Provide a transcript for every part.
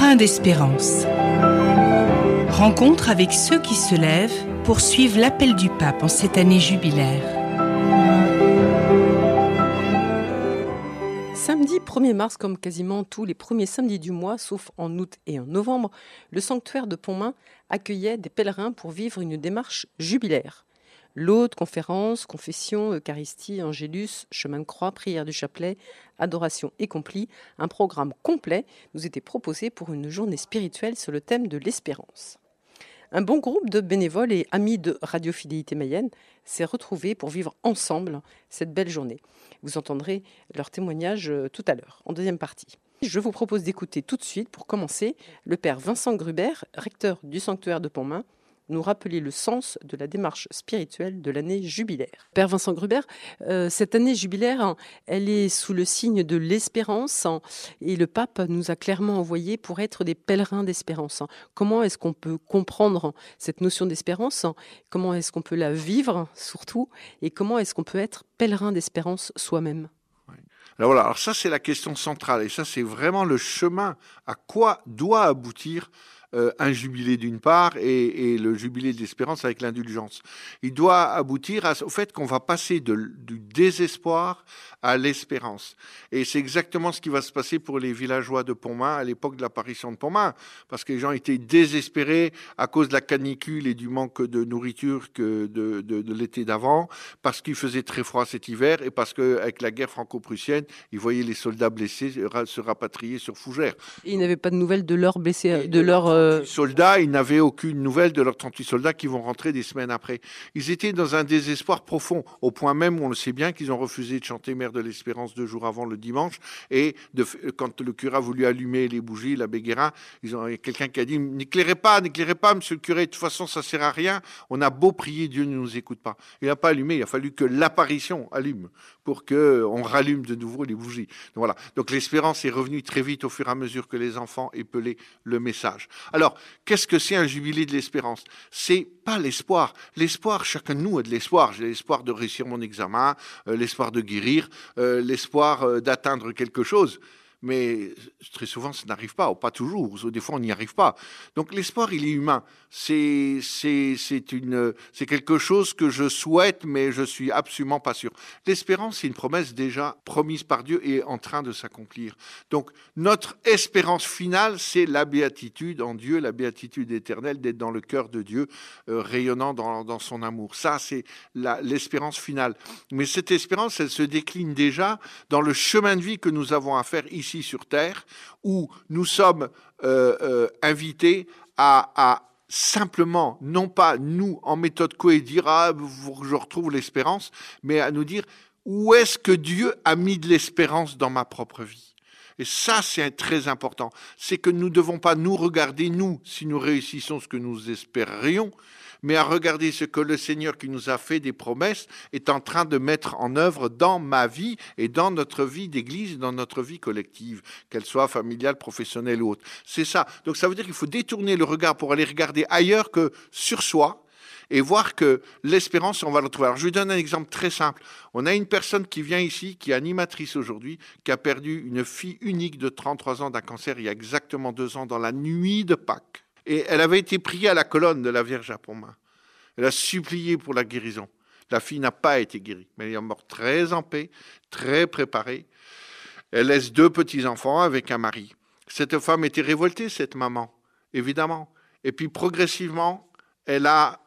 pèlerins d'espérance. Rencontre avec ceux qui se lèvent pour suivre l'appel du pape en cette année jubilaire. Samedi 1er mars, comme quasiment tous les premiers samedis du mois, sauf en août et en novembre, le sanctuaire de Pontmain accueillait des pèlerins pour vivre une démarche jubilaire. Laudes, conférences, confession, Eucharistie, Angélus, chemin de croix, prière du chapelet, adoration et complis, un programme complet nous était proposé pour une journée spirituelle sur le thème de l'espérance. Un bon groupe de bénévoles et amis de Radio Fidélité Mayenne s'est retrouvé pour vivre ensemble cette belle journée. Vous entendrez leur témoignage tout à l'heure, en deuxième partie. Je vous propose d'écouter tout de suite, pour commencer, le père Vincent Gruber, recteur du sanctuaire de Pontmain, nous rappeler le sens de la démarche spirituelle de l'année jubilaire. Père Vincent Gruber, cette année jubilaire, elle est sous le signe de l'espérance et le pape nous a clairement envoyés pour être des pèlerins d'espérance. Comment est-ce qu'on peut comprendre cette notion d'espérance? Comment est-ce qu'on peut la vivre surtout? Et comment est-ce qu'on peut être pèlerin d'espérance soi-même? Alors voilà, alors ça c'est la question centrale et ça c'est vraiment le chemin à quoi doit aboutir un jubilé d'une part et le jubilé de l'espérance avec l'indulgence. Il doit aboutir au fait qu'on va passer du désespoir à l'espérance. Et c'est exactement ce qui va se passer pour les villageois de Pontmain à l'époque de l'apparition de Pontmain, parce que les gens étaient désespérés à cause de la canicule et du manque de nourriture que de l'été d'avant, parce qu'il faisait très froid cet hiver et parce qu'avec la guerre franco-prussienne, ils voyaient les soldats blessés se rapatrier sur Fougères. Et ils n'avaient pas de nouvelles de leurs blessés, de leurs soldats, ils n'avaient aucune nouvelle de leurs 38 soldats qui vont rentrer des semaines après. Ils étaient dans un désespoir profond, au point même où on le sait bien qu'ils ont refusé de chanter Mère de l'Espérance 2 jours avant le dimanche. Et quand le curé a voulu allumer les bougies, l'abbé Guérin, il y a quelqu'un qui a dit « N'éclairez pas, monsieur le curé, de toute façon ça sert à rien. On a beau prier, Dieu ne nous écoute pas. » Il n'a pas allumé, il a fallu que l'apparition allume pour qu'on rallume de nouveau les bougies. Donc, voilà. Donc l'espérance est revenue très vite au fur et à mesure que les enfants épelaient le message. Alors, qu'est-ce que c'est un jubilé de l'espérance? C'est pas l'espoir. L'espoir, chacun de nous a de l'espoir. J'ai l'espoir de réussir mon examen, l'espoir de guérir, l'espoir d'atteindre quelque chose. Mais très souvent, ça n'arrive pas, ou pas toujours, ou des fois, on n'y arrive pas. Donc l'espoir, il est humain. C'est quelque chose que je souhaite, mais je suis absolument pas sûr. L'espérance, c'est une promesse déjà promise par Dieu et en train de s'accomplir. Donc notre espérance finale, c'est la béatitude en Dieu, la béatitude éternelle, d'être dans le cœur de Dieu, rayonnant dans son amour. Ça, c'est l'espérance finale. Mais cette espérance, elle se décline déjà dans le chemin de vie que nous avons à faire ici sur Terre, où nous sommes invités à simplement, non pas nous en méthode Coué dire « Ah, je retrouve l'espérance », mais à nous dire « Où est-ce que Dieu a mis de l'espérance dans ma propre vie ?» Et ça, c'est très important. C'est que nous ne devons pas nous regarder, nous, si nous réussissons ce que nous espérions, mais à regarder ce que le Seigneur qui nous a fait des promesses est en train de mettre en œuvre dans ma vie et dans notre vie d'église, dans notre vie collective, qu'elle soit familiale, professionnelle ou autre. C'est ça. Donc ça veut dire qu'il faut détourner le regard pour aller regarder ailleurs que sur soi et voir que l'espérance, on va le trouver. Alors je vous donne un exemple très simple. On a une personne qui vient ici, qui est animatrice aujourd'hui, qui a perdu une fille unique de 33 ans d'un cancer il y a exactement 2 ans dans la nuit de Pâques. Et elle avait été priée à la colonne de la Vierge à Pontmain. Elle a supplié pour la guérison. La fille n'a pas été guérie, mais elle est morte très en paix, très préparée. Elle laisse 2 petits-enfants avec un mari. Cette femme était révoltée, cette maman, évidemment. Et puis progressivement, elle a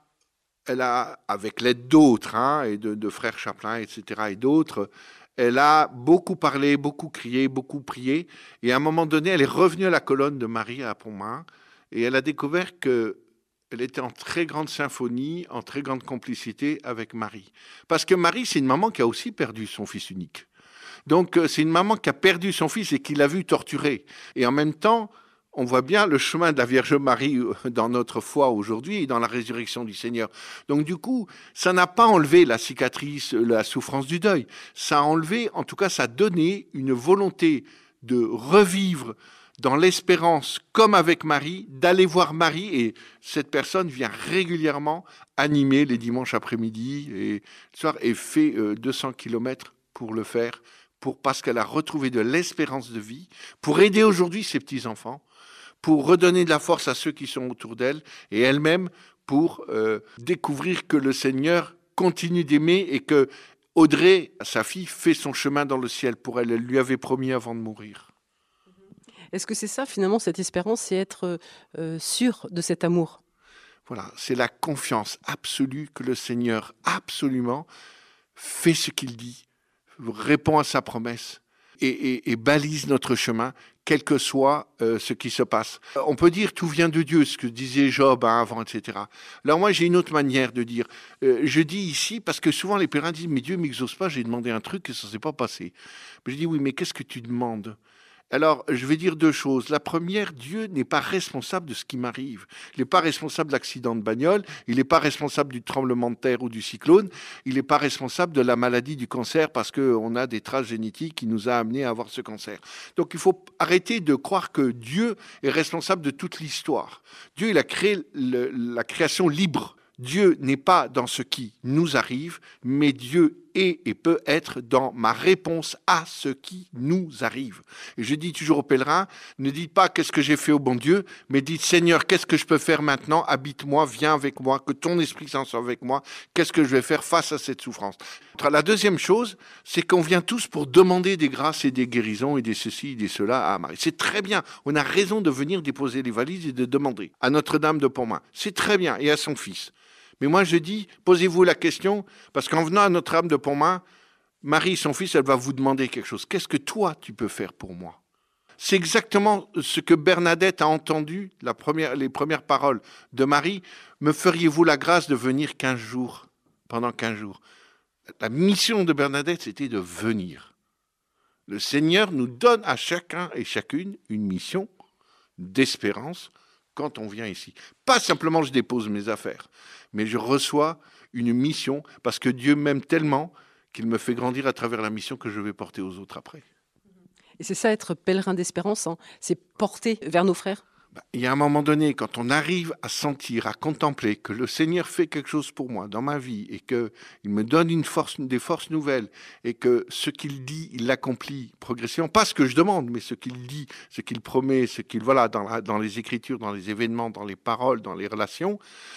avec l'aide d'autres, et de frères Chaplin, etc., et d'autres, elle a beaucoup parlé, beaucoup crié, beaucoup prié. Et à un moment donné, elle est revenue à la colonne de Marie à Pontmain. Et elle a découvert qu'elle était en très grande symphonie, en très grande complicité avec Marie. Parce que Marie, c'est une maman qui a aussi perdu son fils unique. Donc, c'est une maman qui a perdu son fils et qui l'a vu torturé. Et en même temps, on voit bien le chemin de la Vierge Marie dans notre foi aujourd'hui et dans la résurrection du Seigneur. Donc, du coup, ça n'a pas enlevé la cicatrice, la souffrance du deuil. Ça a enlevé, en tout cas, ça a donné une volonté de revivre dans l'espérance, comme avec Marie, d'aller voir Marie. Et cette personne vient régulièrement animer les dimanches après-midi et le soir et fait 200 kilomètres pour le faire, parce qu'elle a retrouvé de l'espérance de vie, pour aider aujourd'hui ses petits-enfants, pour redonner de la force à ceux qui sont autour d'elle et elle-même pour découvrir que le Seigneur continue d'aimer et que Audrey, sa fille, fait son chemin dans le ciel pour elle. Elle lui avait promis avant de mourir. Est-ce que c'est ça, finalement, cette espérance, c'est être sûr de cet amour? Voilà, c'est la confiance absolue que le Seigneur, absolument, fait ce qu'il dit, répond à sa promesse et balise notre chemin, quel que soit ce qui se passe. On peut dire tout vient de Dieu, ce que disait Job avant, etc. Alors moi, j'ai une autre manière de dire. Je dis ici, parce que souvent les pèlerins disent « Mais Dieu ne m'exauce pas, j'ai demandé un truc et ça ne s'est pas passé. » Je dis « Oui, mais qu'est-ce que tu demandes ?» Alors, je vais dire deux choses. La première, Dieu n'est pas responsable de ce qui m'arrive. Il n'est pas responsable de l'accident de bagnole, il n'est pas responsable du tremblement de terre ou du cyclone, il n'est pas responsable de la maladie du cancer parce qu'on a des traces génétiques qui nous a amenés à avoir ce cancer. Donc, il faut arrêter de croire que Dieu est responsable de toute l'histoire. Dieu, il a créé la création libre. Dieu n'est pas dans ce qui nous arrive, mais Dieu est et peut être dans ma réponse à ce qui nous arrive. Et je dis toujours aux pèlerins, ne dites pas qu'est-ce que j'ai fait au bon Dieu, mais dites Seigneur, qu'est-ce que je peux faire maintenant? Habite-moi, viens avec moi, que ton Esprit Saint soit avec moi. Qu'est-ce que je vais faire face à cette souffrance? La deuxième chose, c'est qu'on vient tous pour demander des grâces et des guérisons et des ceci et des cela à Marie. C'est très bien. On a raison de venir déposer les valises et de demander à Notre-Dame de Pontmain. C'est très bien. Et à son fils. Mais moi, je dis, posez-vous la question, parce qu'en venant à Notre-Dame de Pontmain, Marie, son fils, elle va vous demander quelque chose. Qu'est-ce que toi, tu peux faire pour moi? C'est exactement ce que Bernadette a entendu, les premières paroles de Marie. Me feriez-vous la grâce de venir 15 jours, pendant 15 jours? La mission de Bernadette, c'était de venir. Le Seigneur nous donne à chacun et chacune une mission d'espérance quand on vient ici. Pas simplement je dépose mes affaires, mais je reçois une mission parce que Dieu m'aime tellement qu'il me fait grandir à travers la mission que je vais porter aux autres après. Et c'est ça, être pèlerin d'espérance, hein, c'est porter vers nos frères? Il y a un moment donné, quand on arrive à sentir, à contempler que le Seigneur fait quelque chose pour moi dans ma vie et qu'il me donne des forces nouvelles et que ce qu'il dit, il l'accomplit progressivement, pas ce que je demande, mais ce qu'il dit, ce qu'il promet, dans les Écritures, dans les événements, dans les paroles, dans les relations,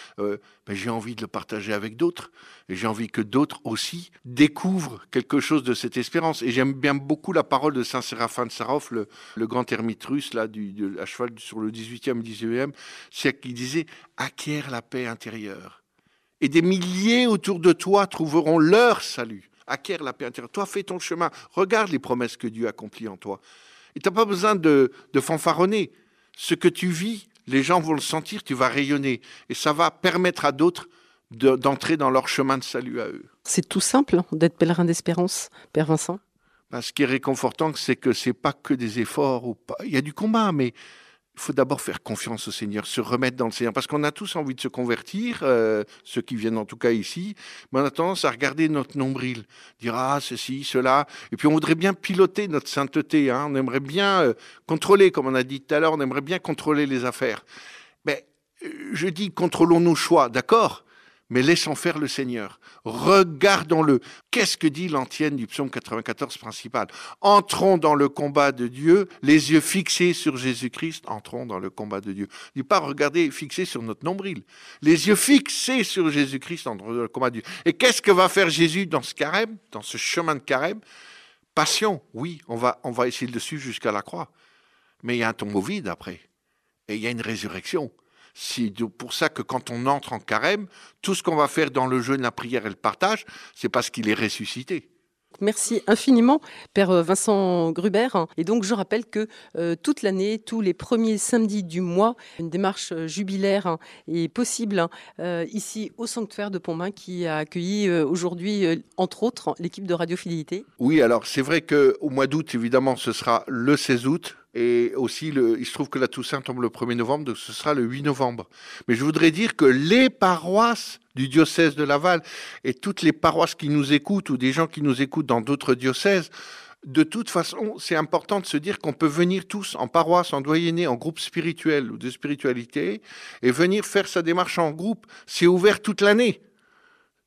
j'ai envie de le partager avec d'autres et j'ai envie que d'autres aussi découvrent quelque chose de cette espérance. Et j'aime bien beaucoup la parole de Saint Séraphin de Sarov, le grand ermite russe là, à cheval sur le 18e, 19e siècle, qui disait « Acquiert la paix intérieure. Et des milliers autour de toi trouveront leur salut. Acquiert la paix intérieure. Toi, fais ton chemin. Regarde les promesses que Dieu accomplit en toi. Et tu n'as pas besoin de fanfaronner. Ce que tu vis, les gens vont le sentir, tu vas rayonner. Et ça va permettre à d'autres d'entrer dans leur chemin de salut à eux. » C'est tout simple d'être pèlerin d'espérance, Père Vincent? Ce qui est réconfortant, c'est que ce n'est pas que des efforts. Il y a du combat, mais il faut d'abord faire confiance au Seigneur, se remettre dans le Seigneur, parce qu'on a tous envie de se convertir, ceux qui viennent en tout cas ici, mais on a tendance à regarder notre nombril, dire « Ah, ceci, cela », et puis on voudrait bien piloter notre sainteté, on aimerait bien contrôler, comme on a dit tout à l'heure, on aimerait bien contrôler les affaires. Mais je dis, contrôlons nos choix, d'accord ? Mais laissons faire le Seigneur. Regardons-le. Qu'est-ce que dit l'antienne du psaume 94 principal? Entrons dans le combat de Dieu, les yeux fixés sur Jésus-Christ, entrons dans le combat de Dieu. Ne pas regarder fixés sur notre nombril. Les yeux fixés sur Jésus-Christ, entrons dans le combat de Dieu. Et qu'est-ce que va faire Jésus dans ce carême, dans ce chemin de carême? Passion, oui, on va essayer de suivre jusqu'à la croix. Mais il y a un tombeau vide après. Et il y a une résurrection. C'est pour ça que quand on entre en carême, tout ce qu'on va faire dans le jeûne, la prière et le partage, c'est parce qu'il est ressuscité. Merci infiniment, Père Vincent Gruber. Et donc, je rappelle que toute l'année, tous les premiers samedis du mois, une démarche jubilaire est possible ici au sanctuaire de Pontmain qui a accueilli aujourd'hui, entre autres, l'équipe de Radio Fidélité. Oui, alors c'est vrai qu'au mois d'août, évidemment, ce sera le 16 août. Et aussi, il se trouve que la Toussaint tombe le 1er novembre, donc ce sera le 8 novembre. Mais je voudrais dire que les paroisses du diocèse de Laval et toutes les paroisses qui nous écoutent ou des gens qui nous écoutent dans d'autres diocèses, de toute façon, c'est important de se dire qu'on peut venir tous en paroisse, en doyenné, en groupe spirituel ou de spiritualité et venir faire sa démarche en groupe. C'est ouvert toute l'année.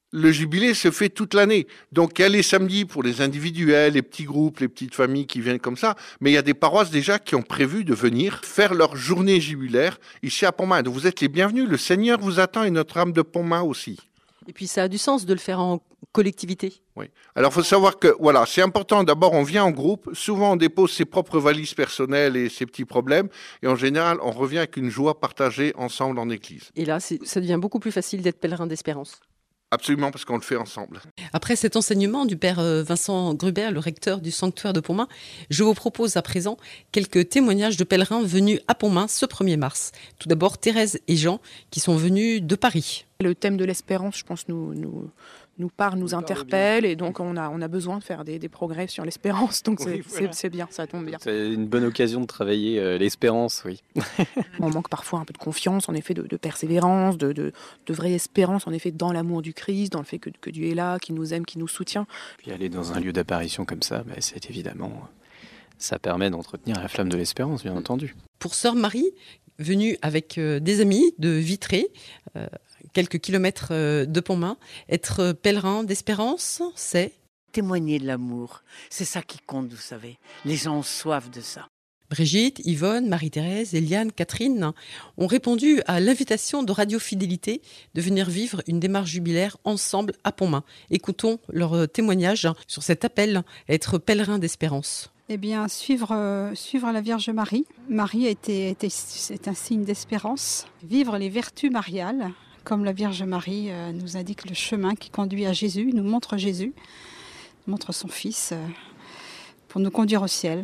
Le jubilé se fait toute l'année. Donc, il y a les samedis pour les individuels, les petits groupes, les petites familles qui viennent comme ça. Mais il y a des paroisses déjà qui ont prévu de venir faire leur journée jubilaire ici à Pontmain. Donc, vous êtes les bienvenus. Le Seigneur vous attend et Notre-Dame de Pontmain aussi. Et puis ça a du sens de le faire en collectivité. Oui. Alors, il faut savoir que, voilà, c'est important. D'abord, on vient en groupe. Souvent, on dépose ses propres valises personnelles et ses petits problèmes. Et en général, on revient avec une joie partagée ensemble en église. Et là, ça devient beaucoup plus facile d'être pèlerin d'espérance. Absolument, parce qu'on le fait ensemble. Après cet enseignement du père Vincent Gruber, le recteur du sanctuaire de Pontmain, je vous propose à présent quelques témoignages de pèlerins venus à Pontmain ce 1er mars. Tout d'abord, Thérèse et Jean, qui sont venus de Paris. Le thème de l'espérance, je pense, nous parle, nous interpelle, et donc on a besoin de faire des progrès sur l'espérance, donc c'est bien, ça tombe bien. C'est une bonne occasion de travailler l'espérance, oui. On manque parfois un peu de confiance, en effet, de persévérance, de vraie espérance, en effet, dans l'amour du Christ, dans le fait que Dieu est là, qu'il nous aime, qu'il nous soutient. Puis aller dans un lieu d'apparition comme ça, c'est évidemment, ça permet d'entretenir la flamme de l'espérance, bien entendu. Pour sœur Marie, venue avec des amis de Vitré, quelques kilomètres de Pontmain, être pèlerin d'espérance, c'est témoigner de l'amour. C'est ça qui compte, vous savez. Les gens ont soif de ça. Brigitte, Yvonne, Marie-Thérèse, Eliane, Catherine ont répondu à l'invitation de Radio Fidélité de venir vivre une démarche jubilaire ensemble à Pontmain. Écoutons leur témoignage sur cet appel à être pèlerin d'espérance. Eh bien, suivre la Vierge Marie. Marie c'est un signe d'espérance. Vivre les vertus mariales, comme la Vierge Marie nous indique le chemin qui conduit à Jésus, nous montre Jésus, nous montre son Fils pour nous conduire au ciel.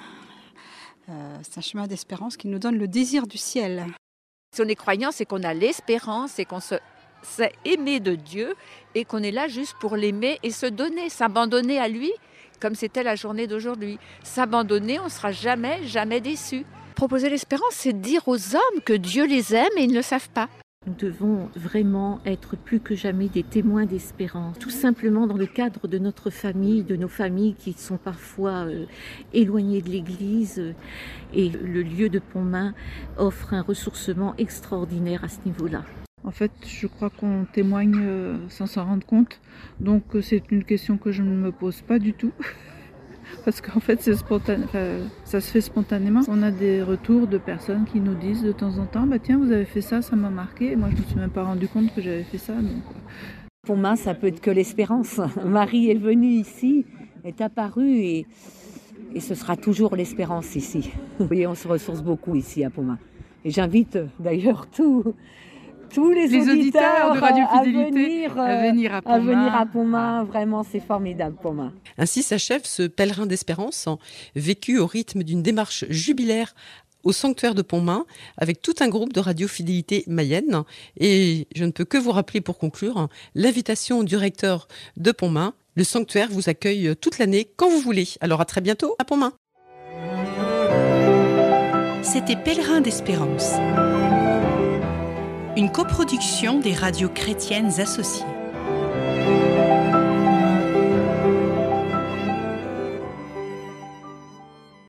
C'est un chemin d'espérance qui nous donne le désir du ciel. Si on est croyant, c'est qu'on a l'espérance, c'est qu'on sait aimer de Dieu et qu'on est là juste pour l'aimer et se donner, s'abandonner à lui, comme c'était la journée d'aujourd'hui. S'abandonner, on ne sera jamais, jamais déçu. Proposer l'espérance, c'est dire aux hommes que Dieu les aime et ils ne le savent pas. Nous devons vraiment être plus que jamais des témoins d'espérance, tout simplement dans le cadre de notre famille, de nos familles qui sont parfois éloignées de l'Église. Et le lieu de Pontmain offre un ressourcement extraordinaire à ce niveau-là. En fait, je crois qu'on témoigne sans s'en rendre compte, donc c'est une question que je ne me pose pas du tout. Parce qu'en fait, c'est spontané, ça se fait spontanément. On a des retours de personnes qui nous disent de temps en temps « Tiens, vous avez fait ça, ça m'a marqué. » Et moi, je ne me suis même pas rendu compte que j'avais fait ça. Donc... Pontmain, ça peut être que l'espérance. Marie est venue ici, est apparue et ce sera toujours l'espérance ici. Vous voyez, on se ressource beaucoup ici à Pontmain. Et j'invite d'ailleurs tous les auditeurs de Radio Fidélité à venir à Pontmain. Vraiment, c'est formidable, Pontmain. Ainsi s'achève ce pèlerin d'espérance, vécu au rythme d'une démarche jubilaire au sanctuaire de Pontmain, avec tout un groupe de Radio Fidélité Mayenne. Et je ne peux que vous rappeler pour conclure l'invitation du recteur de Pontmain. Le sanctuaire vous accueille toute l'année quand vous voulez. Alors à très bientôt à Pontmain. C'était Pèlerin d'espérance, une coproduction des radios chrétiennes associées.